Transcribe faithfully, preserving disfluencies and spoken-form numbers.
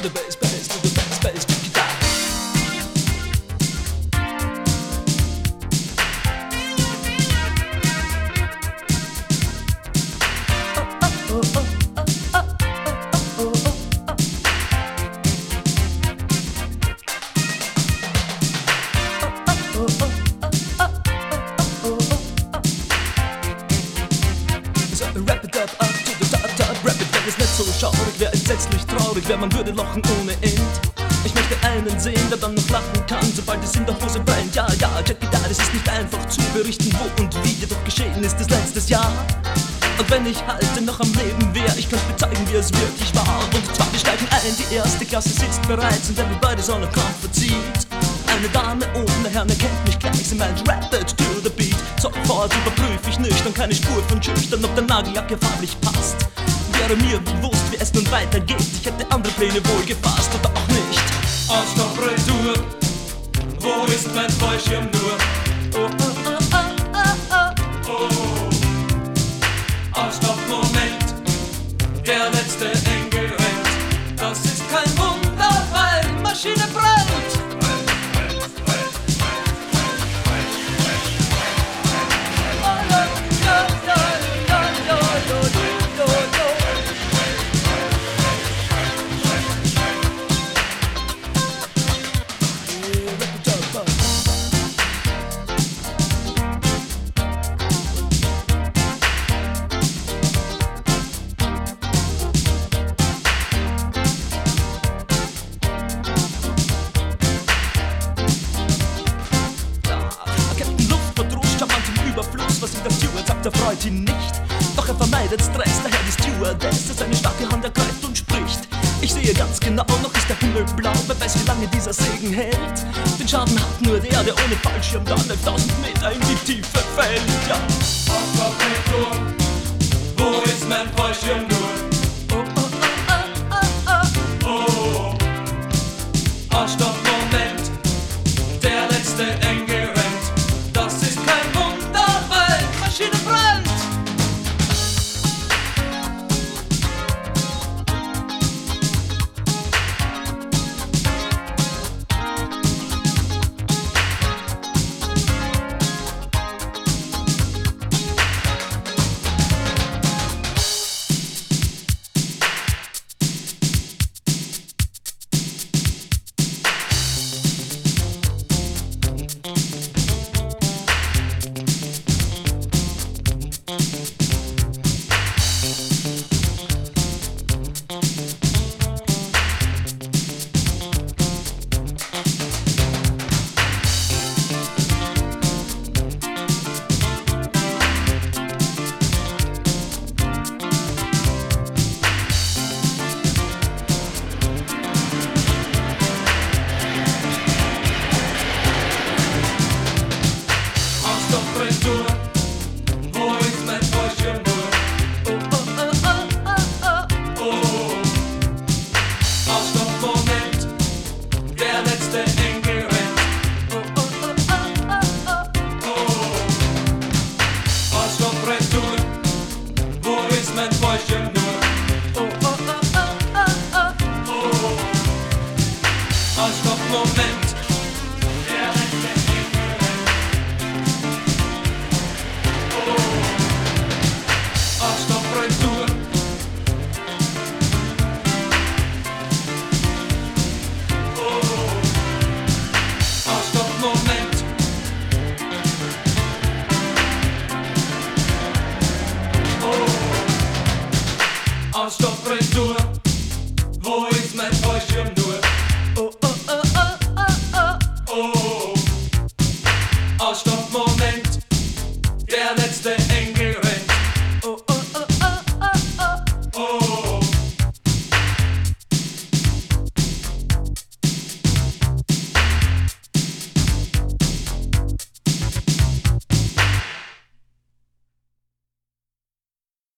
the bass, bass, to the bass, bass, to guitar. Wrap it up, up to the top, top, wrap it, wenn es nicht so schaurig wäre, entsetzlich traurig wäre, man würde lachen ohne End. Ich möchte einen sehen, der dann noch lachen kann, sobald es in der Hose brennt. Ja, ja, check it out, es ist nicht einfach zu berichten, wo und wie jedoch geschehen ist es letztes Jahr. Und wenn ich halt noch am Leben wäre, ich könnte bezeugen, wie es wirklich war. Und zwar, wir steigen ein, die erste Klasse sitzt bereits und everybody's on a comfort seat. Eine Dame ohne Herrn erkennt mich gleich, sie meint Rapid to the beat. Sofort überprüf ich nüchtern, keine Spur von schüchtern, ob der Nagellack farblich passt. Wäre mir bewusst, wie es nun weitergeht, ich hätte andere Pläne wohl gefasst oder auch nicht. Anstopp, Retour, wo ist mein Fallschirm nur? Oh, oh, oh, oh, oh, oh, oh. Anstopp, Moment, der letzte Engel rennt. Das ist kein Wunder, weil Maschine brennt. Was ihm der Steward sagt, erfreut ihn nicht. Doch er vermeidet Stress, daher die Stewardess seine starke Hand ergreift und spricht. Ich sehe ganz genau, noch ist der Himmel blau, wer weiß, wie lange dieser Segen hält. Den Schaden hat nur der, der ohne Fallschirm dann elftausend Meter in die Tiefe fällt. Ja. Anstopp, Retour, wo ist mein Fallschirm nur? Oh, oh, oh, oh, oh, oh. Oh, Anstopp, Moment, der letzte Engel rennt. Das ist kein Wunder, weil Maschine brennt. Wo ist mein Fallschirm nur? oh, oh, oh, oh, Oh, Anstopp, Moment, der letzte Engel rennt. oh, oh, oh, oh, Oh, Anstopp, Retour, wo ist mein Fallschirm nur? oh, oh, oh, oh, Oh, Anstopp, Moment, der letzte Engel rennt. Oh, Anstopp, Retour. Anstopp, Moment. Oh, Anstopp, Retour. Wo ist mein Fallschirm nur?